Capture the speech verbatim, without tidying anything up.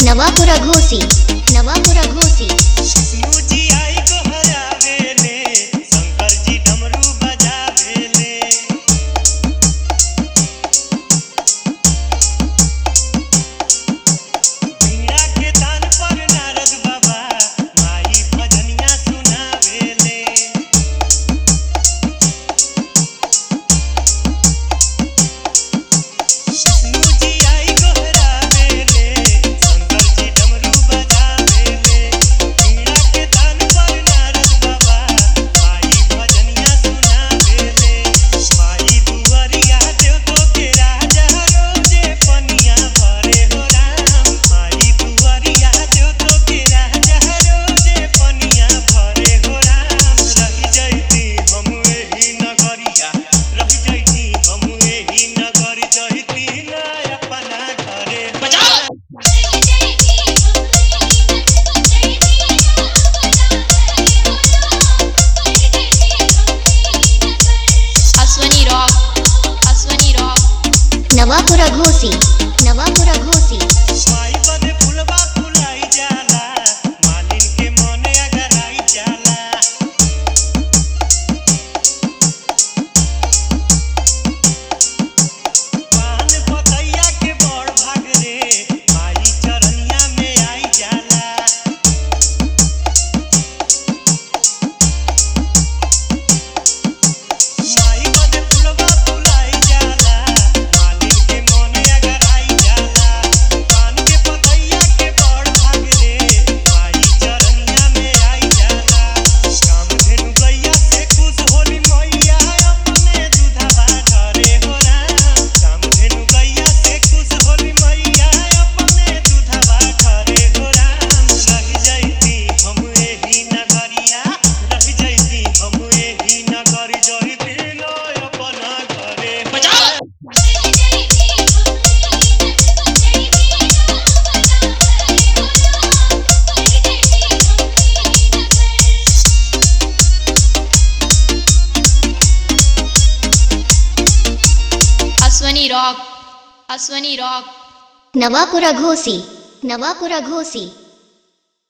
नवापुरा घोसी नवापुरा घोसी विष्णु जी आई को हरावेले, शंकर जी डमरू बजावेले। बीड़ा के तान पर नारद बाबा माई भजनिया सुनावेले। विष्णु जी आई को हरावेले, शंकर जी डमरू बजावेले। बीड़ा के तान पर नारद बाबा माई भजनिया सुनावेले। माई दुआरिया देवतो के राजा रोजे पनिया भरे हो राम। माई दुआरिया देवतो के राजा रोजे पनिया भरे हो राम। रही जैती हम एही नगरिया, रही जैती हम एही नगर जैती ना अपना घरे हो राम। अश्वनी रॉक अश्वनी रॉक नवापुरा घोसी नवापुरा घोसी माई बदे फुलवा फुलाई जाला, मालिन के मने अगराई जाला। पान पतैया के बड़ भाग रे, माई चरनिया में आई जाला। माई बदे फुलवा फुलाई जाला, मालिन के मने अगराई जाला। पान के पतैया के बड़ भाग रे, माई चरनिया में आई जाला। कामधेनु गैया से खुश होली मैया, अपने दूधवा घरे हो राम। कामधेनु गैया से खुश होली मैया, अपने दूधवा घरे हो राम। रही जैती हम एही नगरिया, रही जैती हम एही नगर जैती ना अपना घरे हो राम। अश्वनी रॉक अश्वनी रॉक नवापुरा घोसी नवापुरा घोसी।